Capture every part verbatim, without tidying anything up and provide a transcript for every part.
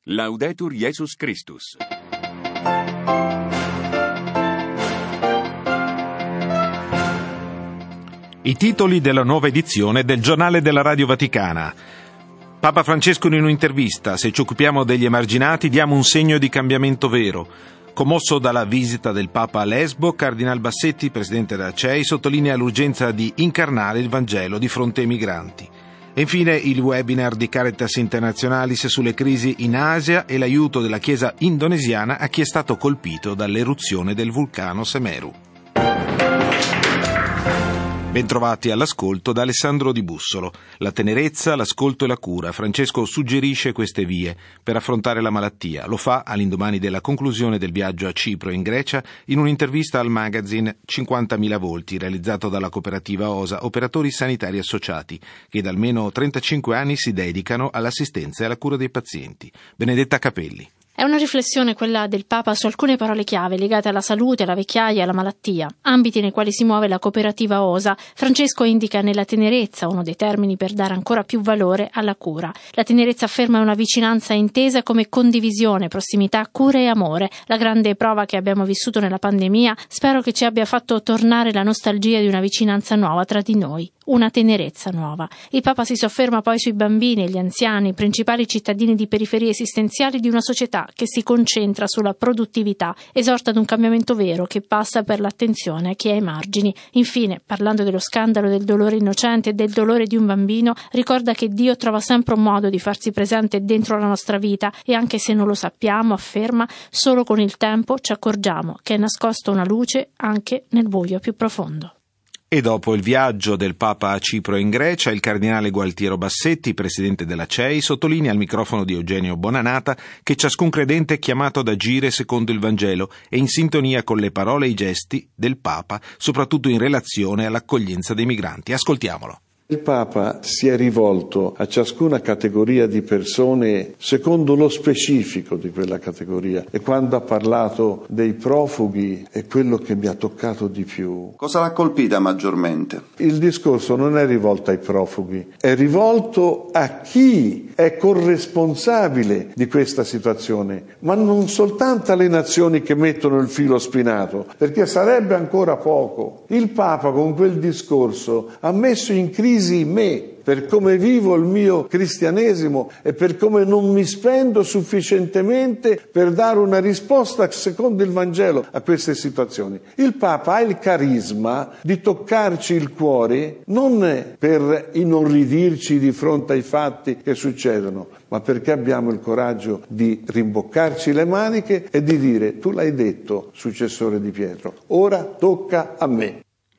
Laudetur Jesus Christus. I titoli della nuova edizione del Giornale della Radio Vaticana. Papa Francesco in un'intervista: se ci occupiamo degli emarginati diamo un segno di cambiamento vero. Commosso dalla visita del Papa a Lesbo, Cardinal Bassetti, presidente della C E I, sottolinea l'urgenza di incarnare il Vangelo di fronte ai migranti. E infine il webinar di Caritas Internationalis sulle crisi in Asia e l'aiuto della Chiesa indonesiana a chi è stato colpito dall'eruzione del vulcano Semeru. Bentrovati all'ascolto da Alessandro Di Bussolo. La tenerezza, l'ascolto e la cura. Francesco suggerisce queste vie per affrontare la malattia. Lo fa all'indomani della conclusione del viaggio a Cipro e in Grecia in un'intervista al magazine cinquantamila volti realizzato dalla cooperativa O S A, Operatori Sanitari Associati, che da almeno trentacinque anni si dedicano all'assistenza e alla cura dei pazienti. Benedetta Capelli. È una riflessione quella del Papa su alcune parole chiave legate alla salute, alla vecchiaia e alla malattia, ambiti nei quali si muove la cooperativa O S A. Francesco indica nella tenerezza uno dei termini per dare ancora più valore alla cura. La tenerezza afferma una vicinanza intesa come condivisione, prossimità, cura e amore. La grande prova che abbiamo vissuto nella pandemia spero che ci abbia fatto tornare la nostalgia di una vicinanza nuova tra di noi. Una tenerezza nuova. Il Papa si sofferma poi sui bambini e gli anziani, i principali cittadini di periferie esistenziali di una società che si concentra sulla produttività, esorta ad un cambiamento vero che passa per l'attenzione a chi è ai margini. Infine, parlando dello scandalo del dolore innocente e del dolore di un bambino, ricorda che Dio trova sempre un modo di farsi presente dentro la nostra vita e anche se non lo sappiamo, afferma, solo con il tempo ci accorgiamo che è nascosta una luce anche nel buio più profondo. E dopo il viaggio del Papa a Cipro e in Grecia, il cardinale Gualtiero Bassetti, presidente della C E I, sottolinea al microfono di Eugenio Bonanata che ciascun credente è chiamato ad agire secondo il Vangelo e in sintonia con le parole e i gesti del Papa, soprattutto in relazione all'accoglienza dei migranti. Ascoltiamolo. Il Papa si è rivolto a ciascuna categoria di persone secondo lo specifico di quella categoria e quando ha parlato dei profughi è quello che mi ha toccato di più. Cosa l'ha colpita maggiormente? Il discorso non è rivolto ai profughi, è rivolto a chi è corresponsabile di questa situazione, ma non soltanto alle nazioni che mettono il filo spinato, perché sarebbe ancora poco. Il Papa con quel discorso ha messo in crisi me per come vivo il mio cristianesimo e per come non mi spendo sufficientemente per dare una risposta secondo il Vangelo a queste situazioni. Il Papa ha il carisma di toccarci il cuore non per inorridirci di fronte ai fatti che succedono, ma perché abbiamo il coraggio di rimboccarci le maniche e di dire: tu l'hai detto, successore di Pietro, ora tocca a me.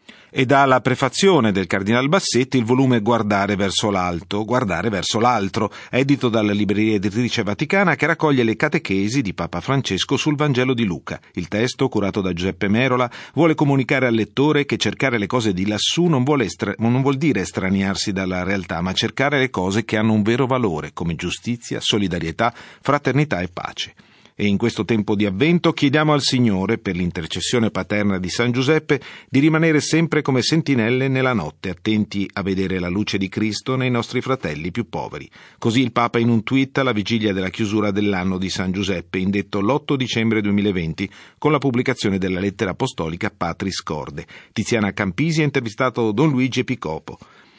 E dalla prefazione del Cardinal Bassetti il volume Guardare verso l'alto, Guardare verso l'altro, edito dalla Libreria Editrice Vaticana, che raccoglie le catechesi di Papa Francesco sul Vangelo di Luca. Il testo, curato da Giuseppe Merola, vuole comunicare al lettore che cercare le cose di lassù non vuole estra- non vuol dire estraniarsi dalla realtà, ma cercare le cose che hanno un vero valore, come giustizia, solidarietà, fraternità e pace. E in questo tempo di avvento chiediamo al Signore, per l'intercessione paterna di San Giuseppe, di rimanere sempre come sentinelle nella notte, attenti a vedere la luce di Cristo nei nostri fratelli più poveri. Così il Papa in un tweet alla vigilia della chiusura dell'anno di San Giuseppe, indetto l'otto dicembre duemilaventi, con la pubblicazione della lettera apostolica Patris Corde. Tiziana Campisi ha intervistato Don Luigi Epicopo,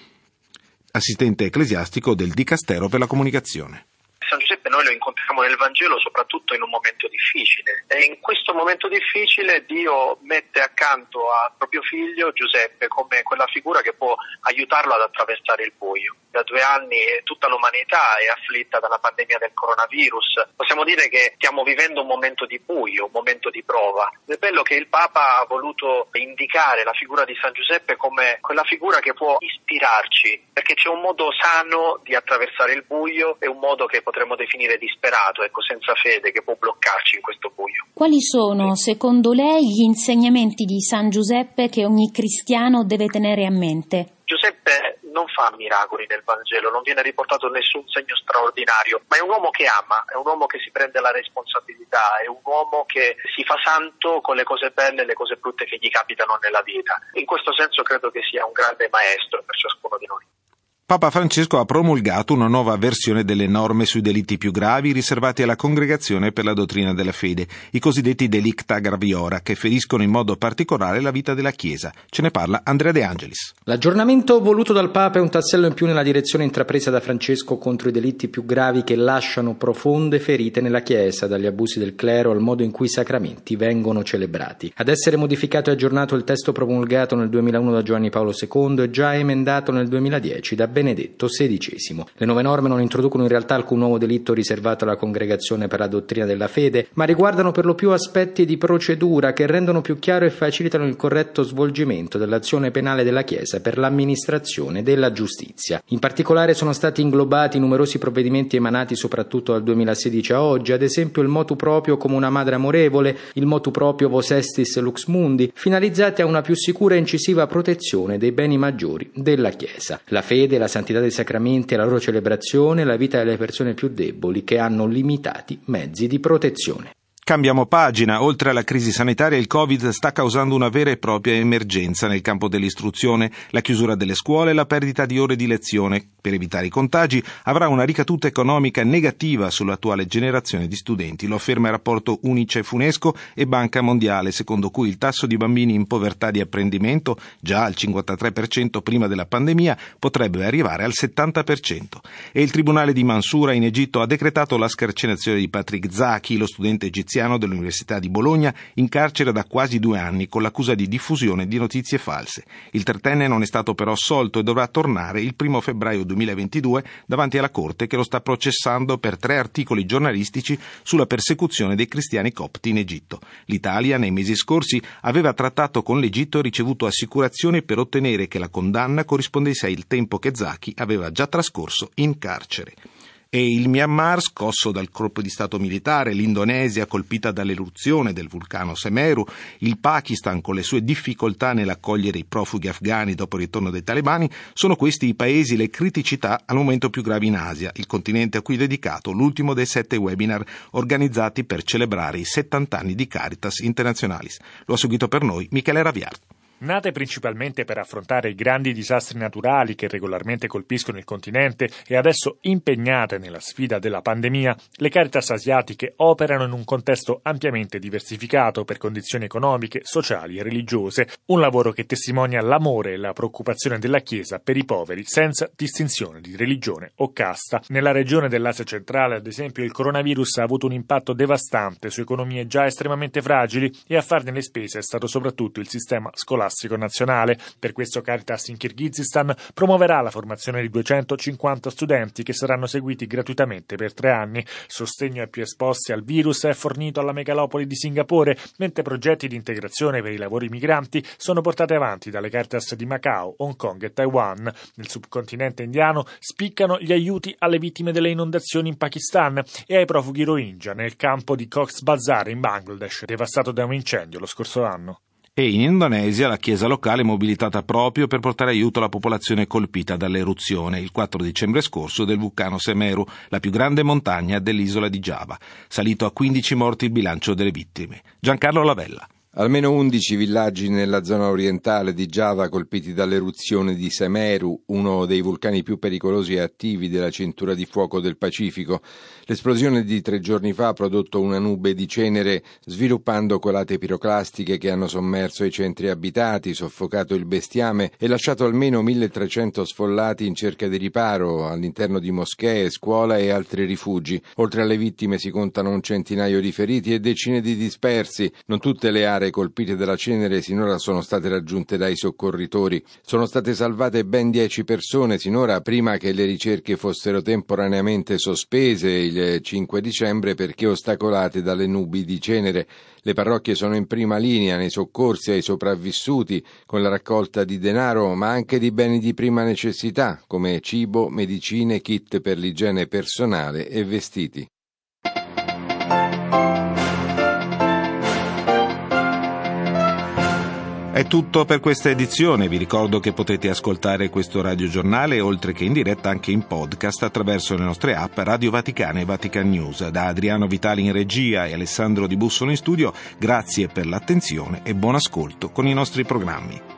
assistente ecclesiastico del Dicastero per la Comunicazione. San Giuseppe noi lo incontriamo nel Vangelo soprattutto in un momento difficile e in questo momento difficile Dio mette accanto al proprio figlio Giuseppe come quella figura che può aiutarlo ad attraversare il buio. Da due anni tutta l'umanità è afflitta dalla pandemia del coronavirus. Possiamo dire che stiamo vivendo un momento di buio, un momento di prova. È bello che il Papa ha voluto indicare la figura di San Giuseppe come quella figura che può ispirarci, perché c'è un modo sano di attraversare il buio e un modo che potremmo definire disperato, ecco, senza fede, che può bloccarci in questo buio. Quali sono, secondo lei, gli insegnamenti di San Giuseppe che ogni cristiano deve tenere a mente? Giuseppe non fa miracoli nel Vangelo, non viene riportato nessun segno straordinario, ma è un uomo che ama, è un uomo che si prende la responsabilità, è un uomo che si fa santo con le cose belle e le cose brutte che gli capitano nella vita. In questo senso credo che sia un grande maestro per ciascuno di noi. Papa Francesco ha promulgato una nuova versione delle norme sui delitti più gravi riservati alla Congregazione per la Dottrina della Fede, i cosiddetti delicta graviora, che feriscono in modo particolare la vita della Chiesa. Ce ne parla Andrea De Angelis. L'aggiornamento voluto dal Papa è un tassello in più nella direzione intrapresa da Francesco contro i delitti più gravi che lasciano profonde ferite nella Chiesa, dagli abusi del clero al modo in cui i sacramenti vengono celebrati. Ad essere modificato e aggiornato il testo promulgato nel duemilauno da Giovanni Paolo secondo e già emendato nel duemiladieci da Benedetto sedicesimo. Le nuove norme non introducono in realtà alcun nuovo delitto riservato alla Congregazione per la Dottrina della Fede, ma riguardano per lo più aspetti di procedura che rendono più chiaro e facilitano il corretto svolgimento dell'azione penale della Chiesa per l'amministrazione della giustizia. In particolare sono stati inglobati numerosi provvedimenti emanati soprattutto dal duemilasedici a oggi, ad esempio il motu proprio come una madre amorevole, il motu proprio vos estis lux mundi, finalizzati a una più sicura e incisiva protezione dei beni maggiori della Chiesa. La fede, la santità dei sacramenti e la loro celebrazione, la vita delle persone più deboli che hanno limitati mezzi di protezione. Cambiamo pagina. Oltre alla crisi sanitaria, il Covid sta causando una vera e propria emergenza nel campo dell'istruzione. La chiusura delle scuole e la perdita di ore di lezione, per evitare i contagi, avrà una ricaduta economica negativa sull'attuale generazione di studenti. Lo afferma il rapporto Unicef-UNESCO e Banca Mondiale, secondo cui il tasso di bambini in povertà di apprendimento, già al cinquantatré per cento prima della pandemia, potrebbe arrivare al settanta per cento. E il tribunale di Mansura in Egitto ha decretato la scarcerazione di Patrick Zaki, lo studente egiziano dell'Università di Bologna, in carcere da quasi due anni con l'accusa di diffusione di notizie false. Il tredicenne non è stato però assolto e dovrà tornare il primo febbraio duemilaventidue davanti alla Corte, che lo sta processando per tre articoli giornalistici sulla persecuzione dei cristiani copti in Egitto. L'Italia nei mesi scorsi aveva trattato con l'Egitto e ricevuto assicurazioni per ottenere che la condanna corrispondesse al tempo che Zaki aveva già trascorso in carcere. E il Myanmar, scosso dal colpo di stato militare, l'Indonesia colpita dall'eruzione del vulcano Semeru, il Pakistan con le sue difficoltà nell'accogliere i profughi afghani dopo il ritorno dei talebani, sono questi i paesi, le criticità al momento più gravi in Asia, il continente a cui è dedicato l'ultimo dei sette webinar organizzati per celebrare i settanta anni di Caritas Internationalis. Lo ha seguito per noi Michele Raviart. Nate principalmente per affrontare i grandi disastri naturali che regolarmente colpiscono il continente e adesso impegnate nella sfida della pandemia, le Caritas asiatiche operano in un contesto ampiamente diversificato per condizioni economiche, sociali e religiose, un lavoro che testimonia l'amore e la preoccupazione della Chiesa per i poveri senza distinzione di religione o casta. Nella regione dell'Asia centrale, ad esempio, il coronavirus ha avuto un impatto devastante su economie già estremamente fragili e a farne le spese è stato soprattutto il sistema scolastico nazionale. Per questo Caritas in Kirghizistan promuoverà la formazione di duecentocinquanta studenti che saranno seguiti gratuitamente per tre anni. Sostegno ai più esposti al virus è fornito alla megalopoli di Singapore, mentre progetti di integrazione per i lavori migranti sono portati avanti dalle Caritas di Macao, Hong Kong e Taiwan. Nel subcontinente indiano spiccano gli aiuti alle vittime delle inondazioni in Pakistan e ai profughi Rohingya nel campo di Cox's Bazar in Bangladesh, devastato da un incendio lo scorso anno. E in Indonesia la chiesa locale è mobilitata proprio per portare aiuto alla popolazione colpita dall'eruzione il quattro dicembre scorso del vulcano Semeru, la più grande montagna dell'isola di Giava. Salito a quindici morti il bilancio delle vittime. Giancarlo Lavella. Almeno undici villaggi nella zona orientale di Giava colpiti dall'eruzione di Semeru, uno dei vulcani più pericolosi e attivi della cintura di fuoco del Pacifico. L'esplosione di tre giorni fa ha prodotto una nube di cenere, sviluppando colate piroclastiche che hanno sommerso i centri abitati, soffocato il bestiame e lasciato almeno milletrecento sfollati in cerca di riparo all'interno di moschee, scuola e altri rifugi. Oltre alle vittime si contano un centinaio di feriti e decine di dispersi. Non tutte le aree colpite dalla cenere sinora sono state raggiunte dai soccorritori. Sono state salvate ben dieci persone sinora, prima che le ricerche fossero temporaneamente sospese il cinque dicembre perché ostacolate dalle nubi di cenere. Le parrocchie sono in prima linea nei soccorsi ai sopravvissuti con la raccolta di denaro, ma anche di beni di prima necessità come cibo, medicine, kit per l'igiene personale e vestiti. È tutto per questa edizione. Vi ricordo che potete ascoltare questo radiogiornale oltre che in diretta anche in podcast attraverso le nostre app Radio Vaticana e Vatican News. Da Adriano Vitali in regia e Alessandro Di Bussolo in studio, grazie per l'attenzione e buon ascolto con i nostri programmi.